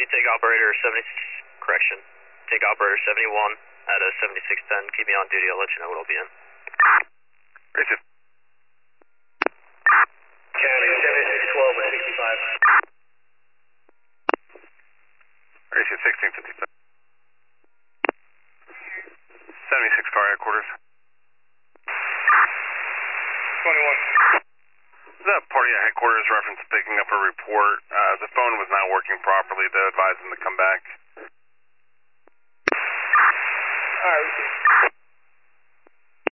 take operator 70, correction, take operator 71 at a 7610, keep me on duty, I'll let you know what I'll be in. Receive. County 7612 with 65. Receive 1657. 76 car headquarters. 21. The party at headquarters reference picking up a report. The phone was not working properly. They advised them to come back. Alright,